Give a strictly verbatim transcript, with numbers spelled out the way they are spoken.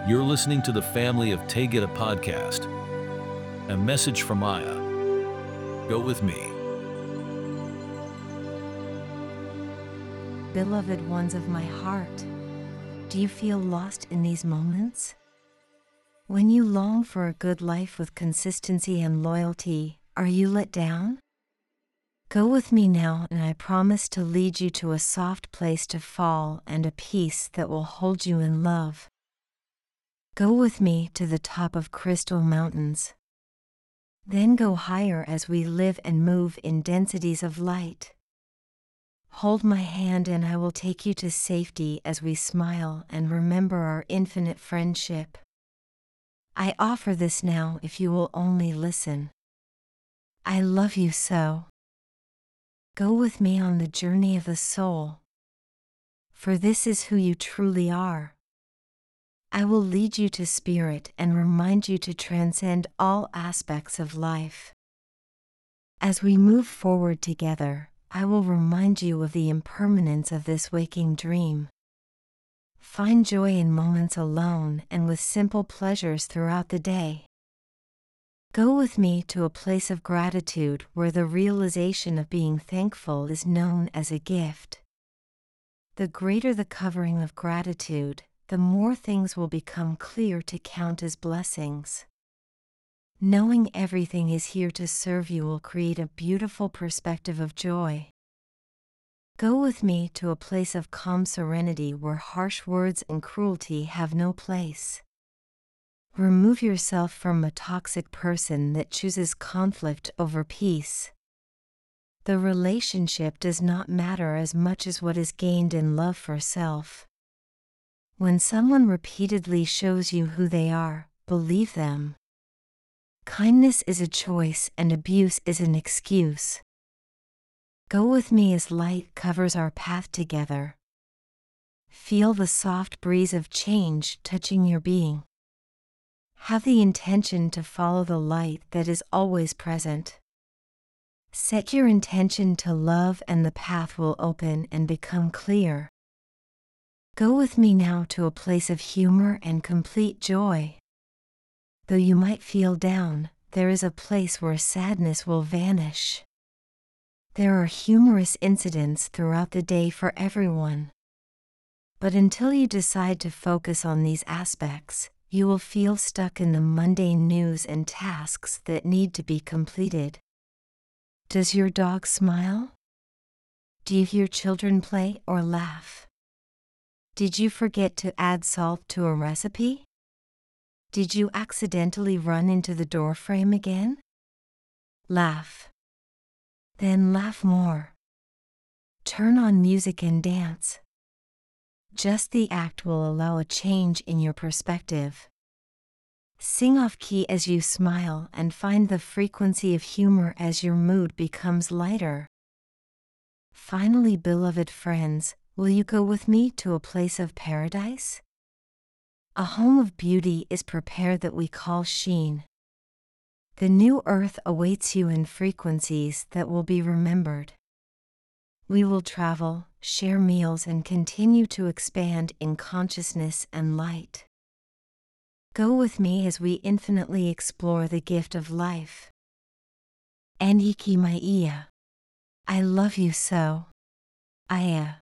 You're listening to the Family of Tegeta podcast. A message from Aya. Go with me. Beloved ones of my heart, do you feel lost in these moments? When you long for a good life with consistency and loyalty, are you let down? Go with me now, and I promise to lead you to a soft place to fall and a peace that will hold you in love. Go with me to the top of crystal mountains. Then go higher as we live and move in densities of light. Hold my hand and I will take you to safety as we smile and remember our infinite friendship. I offer this now if you will only listen. I love you so. Go with me on the journey of the soul. For this is who you truly are. I will lead you to spirit and remind you to transcend all aspects of life. As we move forward together, I will remind you of the impermanence of this waking dream. Find joy in moments alone and with simple pleasures throughout the day. Go with me to a place of gratitude where the realization of being thankful is known as a gift. The greater the covering of gratitude, the more things will become clear to count as blessings. Knowing everything is here to serve you will create a beautiful perspective of joy. Go with me to a place of calm serenity where harsh words and cruelty have no place. Remove yourself from a toxic person that chooses conflict over peace. The relationship does not matter as much as what is gained in love for self. When someone repeatedly shows you who they are, believe them. Kindness is a choice and abuse is an excuse. Go with me as light covers our path together. Feel the soft breeze of change touching your being. Have the intention to follow the light that is always present. Set your intention to love and the path will open and become clear. Go with me now to a place of humor and complete joy. Though you might feel down, there is a place where sadness will vanish. There are humorous incidents throughout the day for everyone. But until you decide to focus on these aspects, you will feel stuck in the mundane news and tasks that need to be completed. Does your dog smile? Do you hear children play or laugh? Did you forget to add salt to a recipe? Did you accidentally run into the doorframe again? Laugh. Then laugh more. Turn on music and dance. Just the act will allow a change in your perspective. Sing off key as you smile and find the frequency of humor as your mood becomes lighter. Finally, beloved friends, will you go with me to a place of paradise? A home of beauty is prepared that we call Sheen. The new earth awaits you in frequencies that will be remembered. We will travel, share meals, and continue to expand in consciousness and light. Go with me as we infinitely explore the gift of life. Andiki Maia. I love you so. Aya.